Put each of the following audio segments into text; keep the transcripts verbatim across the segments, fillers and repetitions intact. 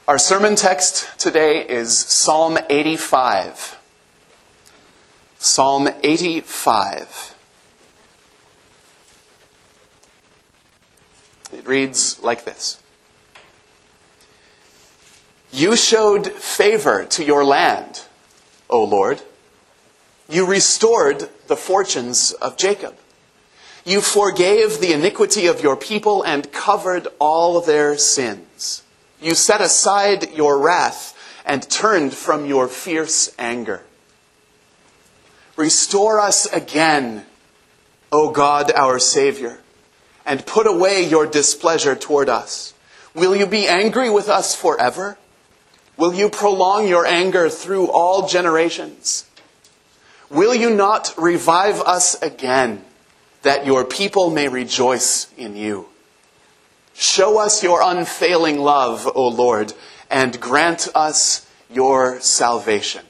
Our sermon text today is Psalm eighty-five. Psalm eighty-five. It reads like this. You showed favor to your land, O Lord. You restored the fortunes of Jacob. You forgave the iniquity of your people and covered all their sins. You set aside your wrath and turned from your fierce anger. Restore us again, O God, our Savior, and put away your displeasure toward us. Will you be angry with us forever? Will you prolong your anger through all generations? Will you not revive us again, that your people may rejoice in you? Show us your unfailing love, O Lord, and grant us your salvation.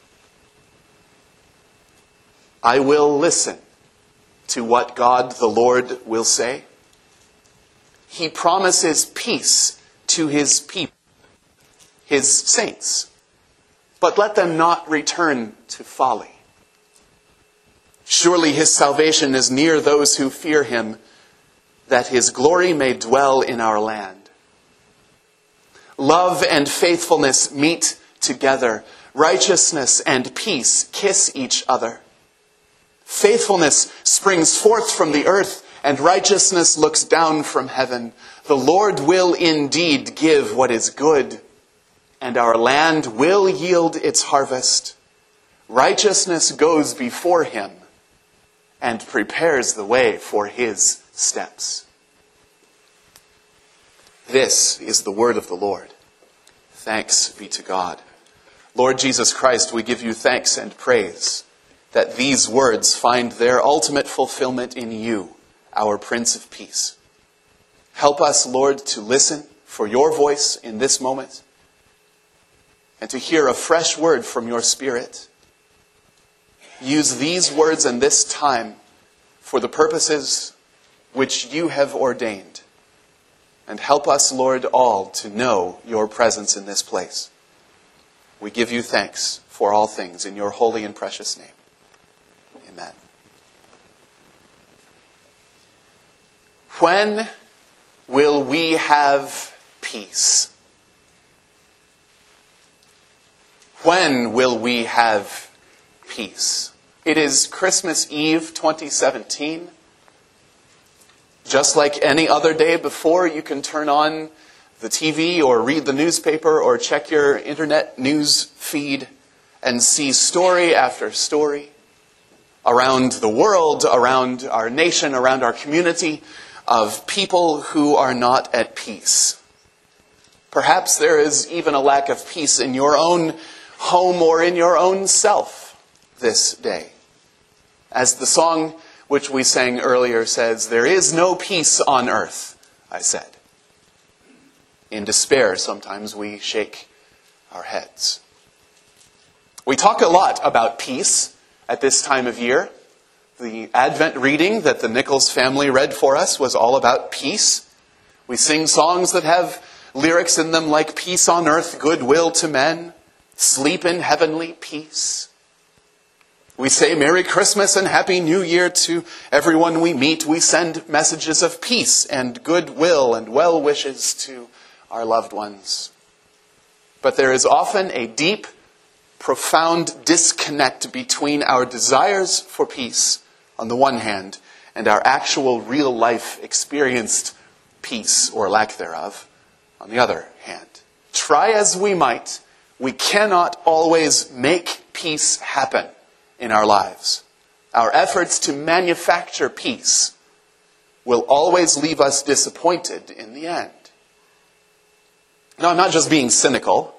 I will listen to what God the Lord will say. He promises peace to his people, his saints, but let them not return to folly. Surely his salvation is near those who fear him, that his glory may dwell in our land. Love and faithfulness meet together. Righteousness and peace kiss each other. Faithfulness springs forth from the earth, and righteousness looks down from heaven. The Lord will indeed give what is good, and our land will yield its harvest. Righteousness goes before him and prepares the way for his steps. This is the word of the Lord. Thanks be to God. Lord Jesus Christ, we give you thanks and praise that these words find their ultimate fulfillment in you, our Prince of Peace. Help us, Lord, to listen for your voice in this moment and to hear a fresh word from your Spirit. Use these words and this time for the purposes which you have ordained. And help us, Lord, all to know your presence in this place. We give you thanks for all things in your holy and precious name. Amen. When will we have peace? When will we have peace? It is Christmas Eve twenty seventeen. Just like any other day before, you can turn on the T V or read the newspaper or check your internet news feed and see story after story around the world, around our nation, around our community of people who are not at peace. Perhaps there is even a lack of peace in your own home or in your own self this day. As the song which we sang earlier says, there is no peace on earth, I said. In despair, sometimes we shake our heads. We talk a lot about peace at this time of year. The Advent reading that the Nichols family read for us was all about peace. We sing songs that have lyrics in them like peace on earth, goodwill to men, sleep in heavenly peace. We say Merry Christmas and Happy New Year to everyone we meet. We send messages of peace and goodwill and well wishes to our loved ones. But there is often a deep, profound disconnect between our desires for peace on the one hand and our actual real life experienced peace or lack thereof on the other hand. Try as we might, we cannot always make peace happen in our lives. Our efforts to manufacture peace will always leave us disappointed in the end. Now, I'm not just being cynical.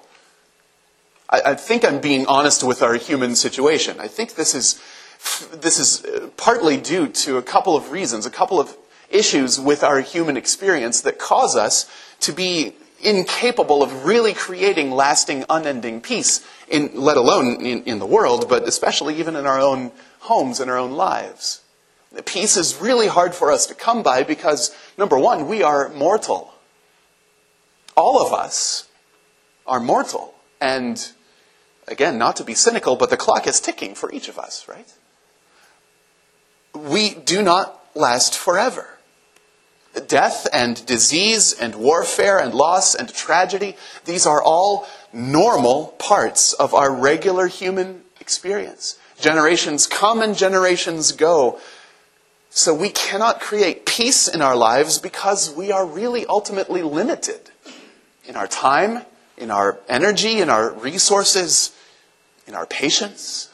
I, I think I'm being honest with our human situation. I think this is this is partly due to a couple of reasons, a couple of issues with our human experience that cause us to be incapable of really creating lasting, unending peace, in, let alone in, in the world, but especially even in our own homes and our own lives. Peace is really hard for us to come by because, number one, we are mortal. All of us are mortal. And again, not to be cynical, but the clock is ticking for each of us, right? We do not last forever. Death and disease and warfare and loss and tragedy, these are all normal parts of our regular human experience. Generations come and generations go. So we cannot create peace in our lives because we are really ultimately limited in our time, in our energy, in our resources, in our patience.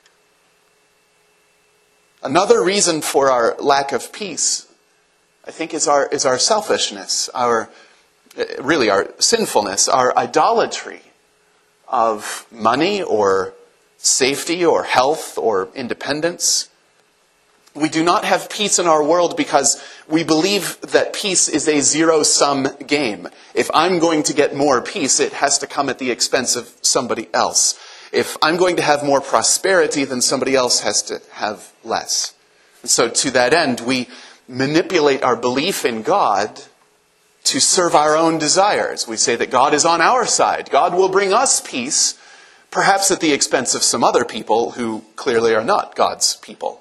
Another reason for our lack of peace, I think, is our is our selfishness, our really our sinfulness, our idolatry of money or safety or health or independence. We do not have peace in our world because we believe that peace is a zero-sum game. If I'm going to get more peace, it has to come at the expense of somebody else. If I'm going to have more prosperity, then somebody else has to have less. And so to that end, we manipulate our belief in God to serve our own desires. We say that God is on our side. God will bring us peace, perhaps at the expense of some other people who clearly are not God's people.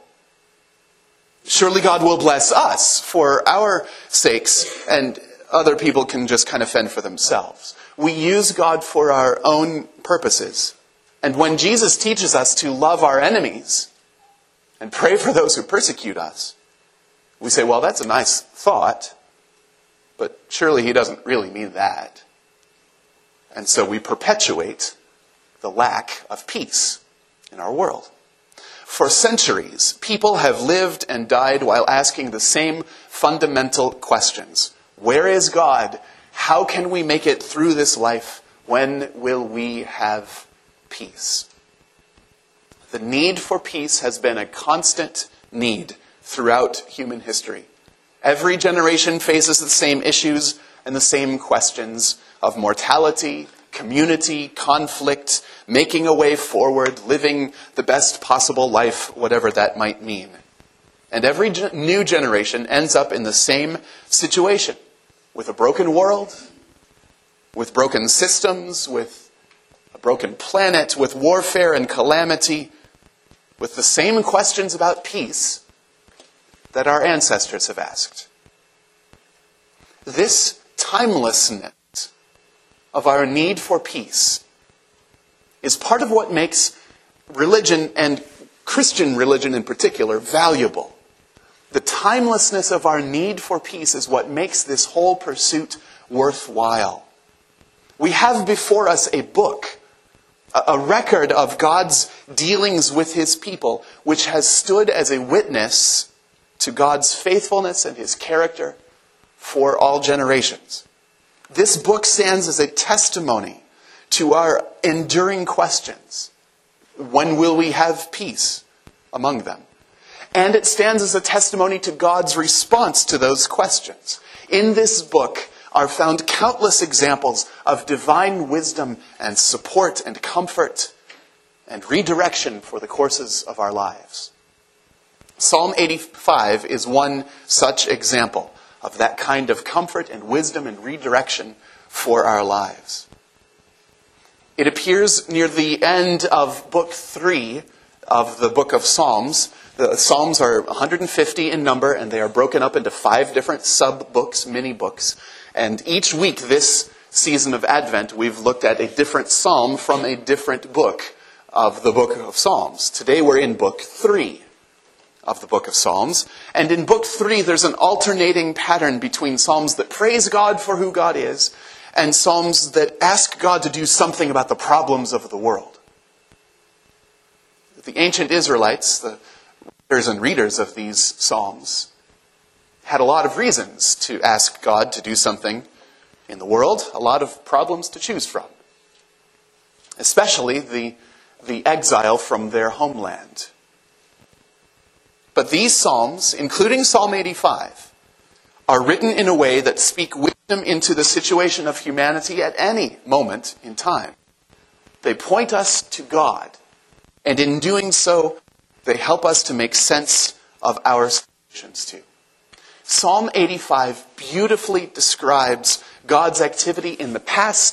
Surely God will bless us for our sakes, and other people can just kind of fend for themselves. We use God for our own purposes. And when Jesus teaches us to love our enemies and pray for those who persecute us, we say, well, that's a nice thought, but surely he doesn't really mean that. And so we perpetuate the lack of peace in our world. For centuries, people have lived and died while asking the same fundamental questions. Where is God? How can we make it through this life? When will we have peace? The need for peace has been a constant need throughout human history. Every generation faces the same issues and the same questions of mortality, community, conflict, making a way forward, living the best possible life, whatever that might mean. And every ge- new generation ends up in the same situation, with a broken world, with broken systems, with a broken planet, with warfare and calamity, with the same questions about peace that our ancestors have asked. This timelessness of our need for peace is part of what makes religion, and Christian religion in particular, valuable. The timelessness of our need for peace is what makes this whole pursuit worthwhile. We have before us a book, a record of God's dealings with his people, which has stood as a witness to God's faithfulness and his character for all generations. This book stands as a testimony to our enduring questions. When will we have peace among them? And it stands as a testimony to God's response to those questions. In this book are found countless examples of divine wisdom and support and comfort and redirection for the courses of our lives. Psalm eighty-five is one such example of that kind of comfort and wisdom and redirection for our lives. It appears near the end of book three of the book of Psalms. The Psalms are one hundred fifty in number, and they are broken up into five different sub-books, mini-books. And each week this season of Advent, we've looked at a different psalm from a different book of the book of Psalms. Today we're in book three of the book of Psalms. And in book three, there's an alternating pattern between psalms that praise God for who God is and psalms that ask God to do something about the problems of the world. The ancient Israelites, the writers and readers of these psalms, had a lot of reasons to ask God to do something in the world, a lot of problems to choose from, especially the, the exile from their homeland. But these psalms, including Psalm eighty-five, are written in a way that speak wisdom into the situation of humanity at any moment in time. They point us to God, and in doing so, they help us to make sense of our situations too. Psalm eighty-five beautifully describes God's activity in the past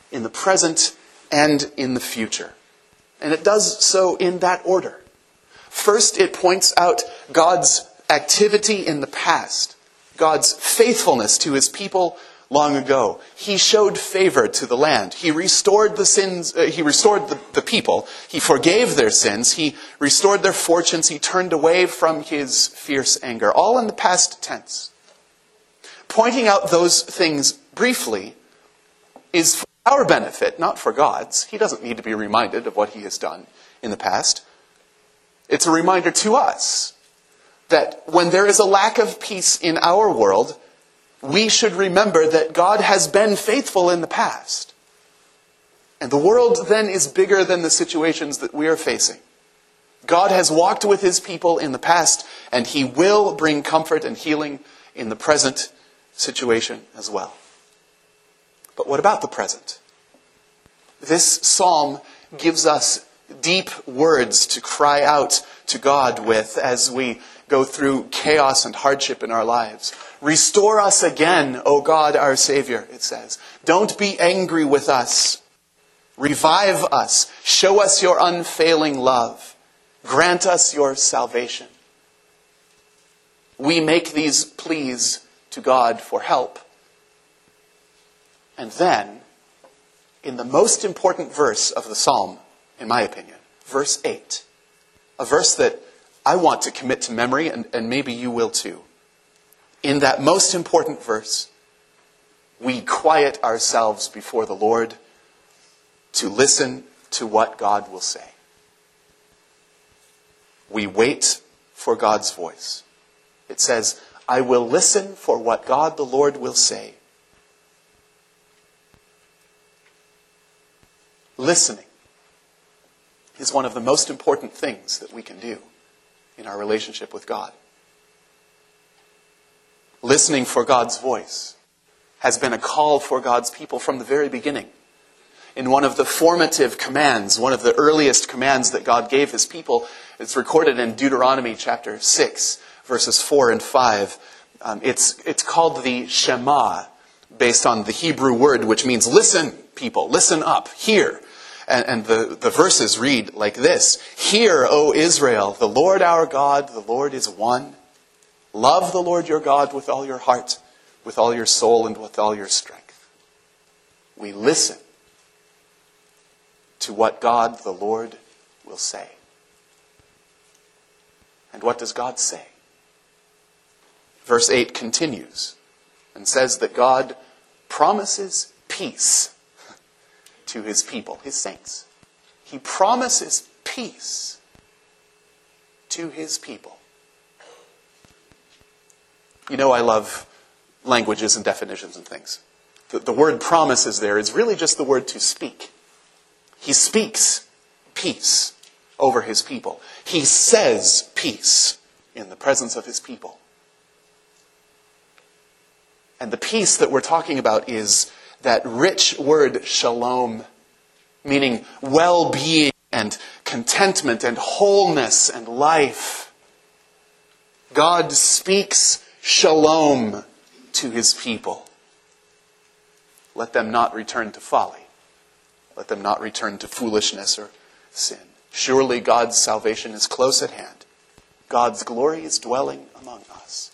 in the present, and in the future. And it does so in that order. First, it points out God's activity in the past, God's faithfulness to his people long ago. He showed favor to the land. He restored the sins, uh, he restored the, the people. He forgave their sins. He restored their fortunes. He turned away from his fierce anger. All in the past tense. Pointing out those things briefly is for our benefit, not for God's. He doesn't need to be reminded of what he has done in the past. It's a reminder to us that when there is a lack of peace in our world, we should remember that God has been faithful in the past. And the world then is bigger than the situations that we are facing. God has walked with his people in the past, and he will bring comfort and healing in the present situation as well. But what about the present? This psalm gives us deep words to cry out to God with as we go through chaos and hardship in our lives. Restore us again, O God, our Savior, it says. Don't be angry with us. Revive us. Show us your unfailing love. Grant us your salvation. We make these pleas to God for help. And then, in the most important verse of the psalm, in my opinion, verse eight, a verse that I want to commit to memory, and, and maybe you will too. In that most important verse, we quiet ourselves before the Lord to listen to what God will say. We wait for God's voice. It says, I will listen for what God the Lord will say. Listening is one of the most important things that we can do in our relationship with God. Listening for God's voice has been a call for God's people from the very beginning. In one of the formative commands, one of the earliest commands that God gave his people, it's recorded in Deuteronomy chapter six, verses four and five. Um, it's, it's called the Shema, based on the Hebrew word, which means listen, people, listen up, hear. And, and the, the verses read like this. Hear, O Israel, the Lord our God, the Lord is one. Love the Lord your God with all your heart, with all your soul, and with all your strength. We listen to what God the Lord will say. And what does God say? Verse eight continues and says that God promises peace to his people, his saints. He promises peace to his people. You know, I love languages and definitions and things. The, the word promises there is really just the word to speak. He speaks peace over his people. He says peace in the presence of his people. And the peace that we're talking about is that rich word shalom, meaning well-being and contentment and wholeness and life. God speaks shalom to his people. Let them not return to folly. Let them not return to foolishness or sin. Surely God's salvation is close at hand. God's glory is dwelling among us.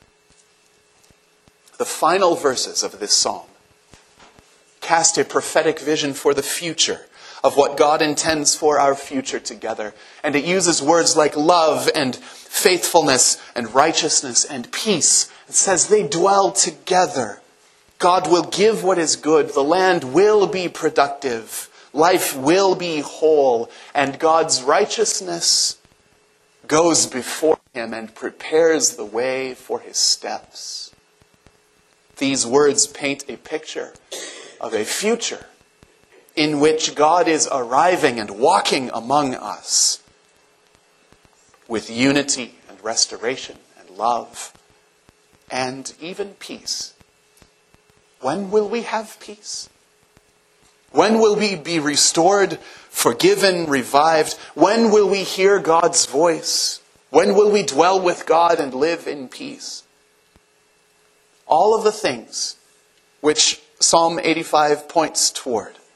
The final verses of this psalm cast a prophetic vision for the future of what God intends for our future together. And it uses words like love and faithfulness and righteousness and peace. It says they dwell together. God will give what is good. The land will be productive. Life will be whole. And God's righteousness goes before him and prepares the way for his steps. These words paint a picture of a future in which God is arriving and walking among us with unity and restoration and love and even peace. When will we have peace? When will we be restored, forgiven, revived? When will we hear God's voice? When will we dwell with God and live in peace? All of the things which Psalm eighty-five points toward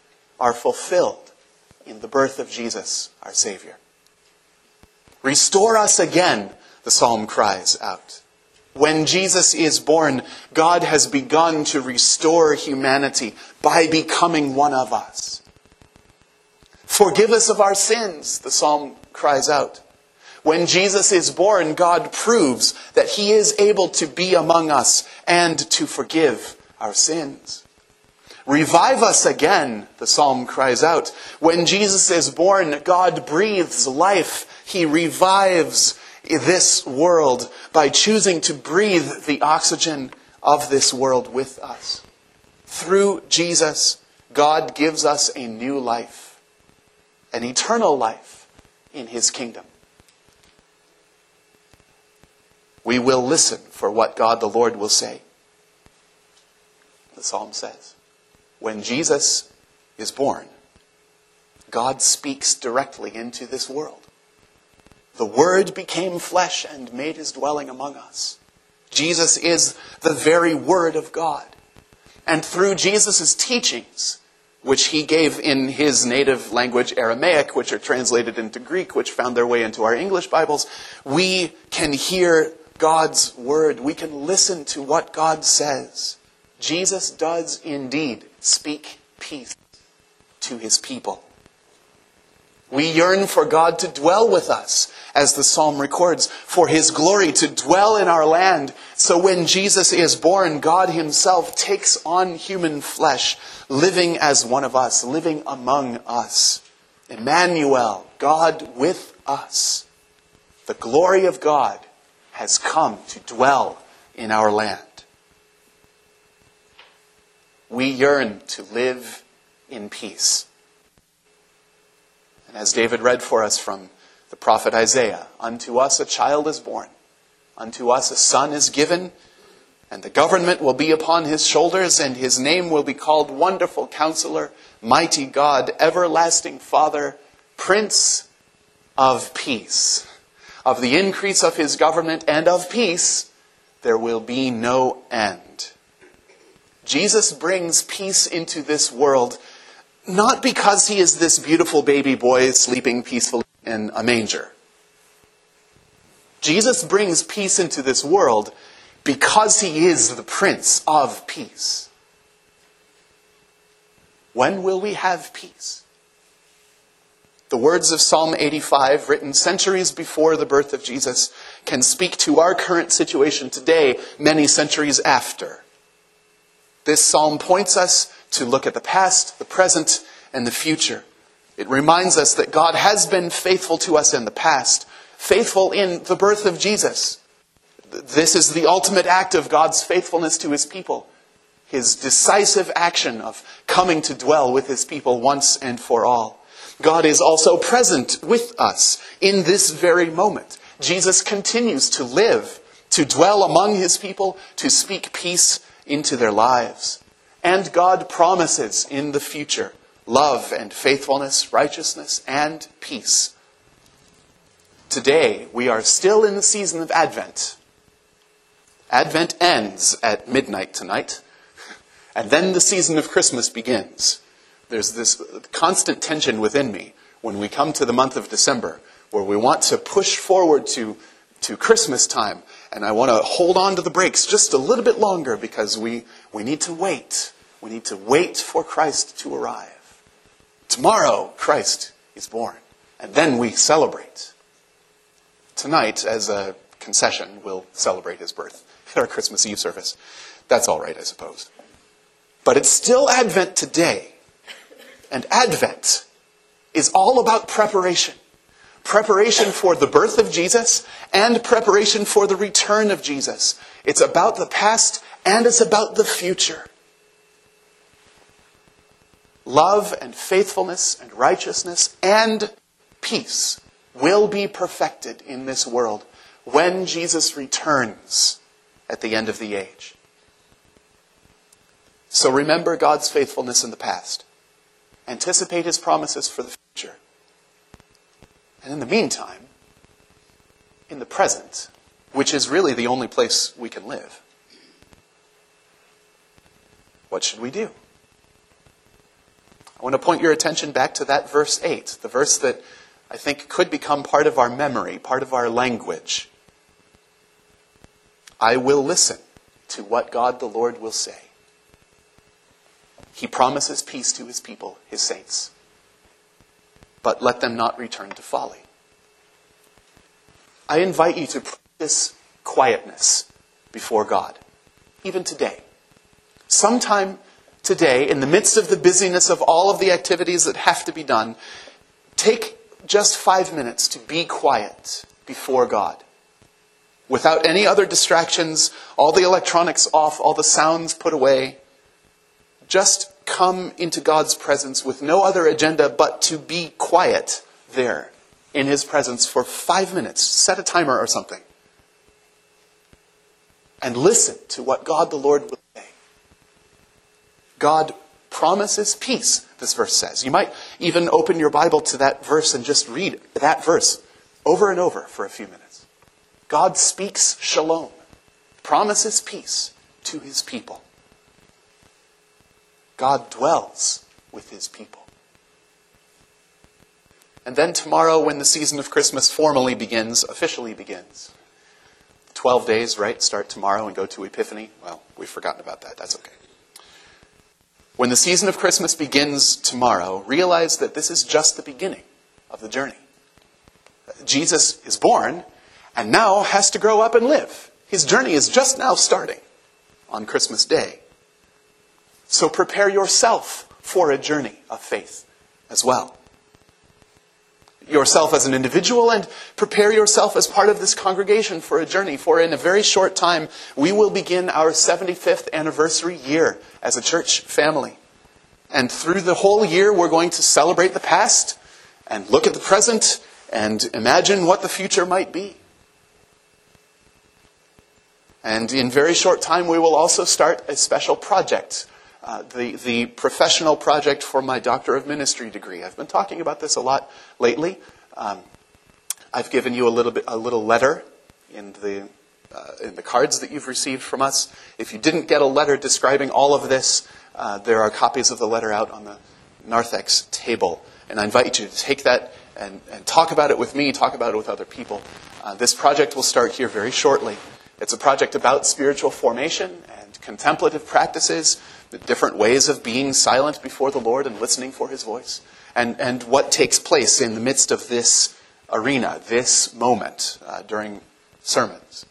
are fulfilled in the birth of Jesus, our Savior. Restore us again, the psalm cries out. When Jesus is born, God has begun to restore humanity by becoming one of us. Forgive us of our sins, the psalm cries out. When Jesus is born, God proves that he is able to be among us and to forgive our sins. Revive us again, the psalm cries out. When Jesus is born, God breathes life. He revives this world by choosing to breathe the oxygen of this world with us. Through Jesus, God gives us a new life, an eternal life in his kingdom. We will listen for what God the Lord will say. The psalm says, when Jesus is born, God speaks directly into this world. The Word became flesh and made his dwelling among us. Jesus is the very Word of God. And through Jesus' teachings, which he gave in his native language, Aramaic, which are translated into Greek, which found their way into our English Bibles, we can hear God's Word. We can listen to what God says. Jesus does indeed speak peace to his people. We yearn for God to dwell with us, as the psalm records, for his glory to dwell in our land. So when Jesus is born, God himself takes on human flesh, living as one of us, living among us. Emmanuel, God with us. The glory of God has come to dwell in our land. We yearn to live in peace. And as David read for us from the prophet Isaiah, unto us a child is born, unto us a son is given, and the government will be upon his shoulders, and his name will be called Wonderful Counselor, Mighty God, Everlasting Father, Prince of Peace. Of the increase of his government and of peace, there will be no end. Jesus brings peace into this world, not because he is this beautiful baby boy sleeping peacefully in a manger. Jesus brings peace into this world because he is the Prince of Peace. When will we have peace? The words of Psalm eighty-five, written centuries before the birth of Jesus, can speak to our current situation today, many centuries after. This psalm points us to look at the past, the present, and the future. It reminds us that God has been faithful to us in the past, faithful in the birth of Jesus. This is the ultimate act of God's faithfulness to his people, his decisive action of coming to dwell with his people once and for all. God is also present with us in this very moment. Jesus continues to live, to dwell among his people, to speak peace into their lives. And God promises in the future love and faithfulness, righteousness and peace. Today, we are still in the season of Advent. Advent ends at midnight tonight, and then the season of Christmas begins. There's this constant tension within me when we come to the month of December, where we want to push forward to, to Christmas time. And I want to hold on to the brakes just a little bit longer because we, we need to wait. We need to wait for Christ to arrive. Tomorrow, Christ is born. And then we celebrate. Tonight, as a concession, we'll celebrate his birth at our Christmas Eve service. That's all right, I suppose. But it's still Advent today. And Advent is all about preparation. Preparation for the birth of Jesus and preparation for the return of Jesus. It's about the past and it's about the future. Love and faithfulness and righteousness and peace will be perfected in this world when Jesus returns at the end of the age. So remember God's faithfulness in the past. Anticipate his promises for the future. And in the meantime, in the present, which is really the only place we can live, what should we do? I want to point your attention back to that verse eight, the verse that I think could become part of our memory, part of our language. I will listen to what God the Lord will say. He promises peace to his people, his saints. But let them not return to folly. I invite you to practice quietness before God, even today. Sometime today, in the midst of the busyness of all of the activities that have to be done, take just five minutes to be quiet before God. Without any other distractions, all the electronics off, all the sounds put away. Just come into God's presence with no other agenda but to be quiet there in his presence for five minutes. Set a timer or something. And listen to what God the Lord will say. God promises peace, this verse says. You might even open your Bible to that verse and just read that verse over and over for a few minutes. God speaks shalom, promises peace to his people. God dwells with his people. And then tomorrow, when the season of Christmas formally begins, officially begins, twelve days, right? Start tomorrow and go to Epiphany. Well, we've forgotten about that. That's okay. When the season of Christmas begins tomorrow, realize that this is just the beginning of the journey. Jesus is born and now has to grow up and live. His journey is just now starting on Christmas Day. So prepare yourself for a journey of faith as well. Yourself as an individual, and prepare yourself as part of this congregation for a journey. For in a very short time, we will begin our seventy-fifth anniversary year as a church family. And through the whole year, we're going to celebrate the past and look at the present and imagine what the future might be. And in very short time, we will also start a special project. Uh, the, the professional project for my Doctor of Ministry degree. I've been talking about this a lot lately. Um, I've given you a little bit, a little letter in the uh, in the cards that you've received from us. If you didn't get a letter describing all of this, uh, there are copies of the letter out on the narthex table. And I invite you to take that and, and talk about it with me, talk about it with other people. Uh, this project will start here very shortly. It's a project about spiritual formation and contemplative practices, the different ways of being silent before the Lord and listening for his voice, and, and what takes place in the midst of this arena, this moment uh, during sermons.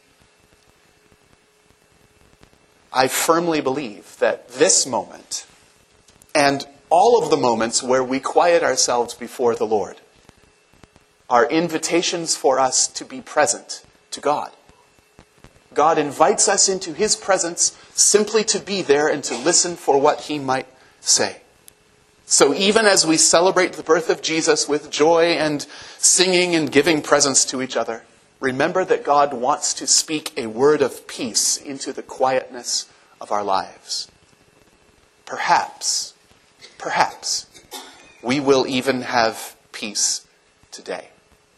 I firmly believe that this moment and all of the moments where we quiet ourselves before the Lord are invitations for us to be present to God. God invites us into his presence simply to be there and to listen for what he might say. So even as we celebrate the birth of Jesus with joy and singing and giving presents to each other, remember that God wants to speak a word of peace into the quietness of our lives. Perhaps, perhaps, we will even have peace today.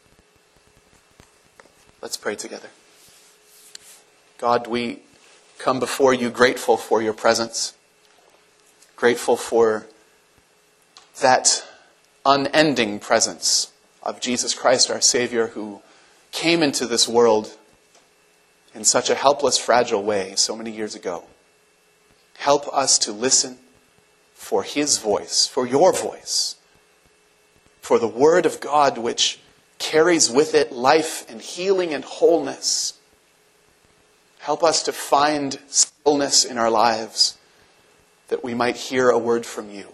Let's pray together. God, we come before you grateful for your presence, grateful for that unending presence of Jesus Christ, our Savior, who came into this world in such a helpless, fragile way so many years ago. Help us to listen for his voice, for your voice, for the word of God which carries with it life and healing and wholeness. Help us to find stillness in our lives that we might hear a word from you.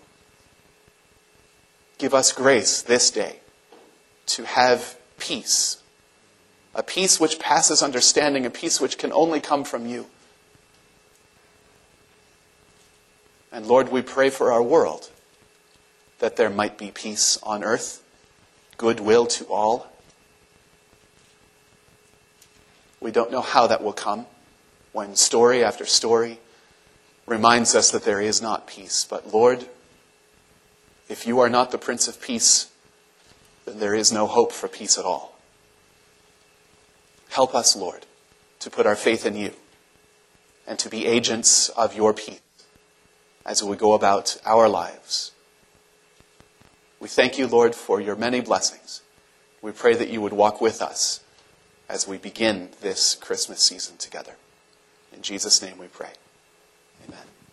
Give us grace this day to have peace, a peace which passes understanding, a peace which can only come from you. And Lord, we pray for our world, that there might be peace on earth, goodwill to all. We don't know how that will come, when story after story reminds us that there is not peace. But Lord, if you are not the Prince of Peace, then there is no hope for peace at all. Help us, Lord, to put our faith in you and to be agents of your peace as we go about our lives, We thank you, Lord, for your many blessings. We pray that you would walk with us as we begin this Christmas season together. In Jesus' name we pray. Amen.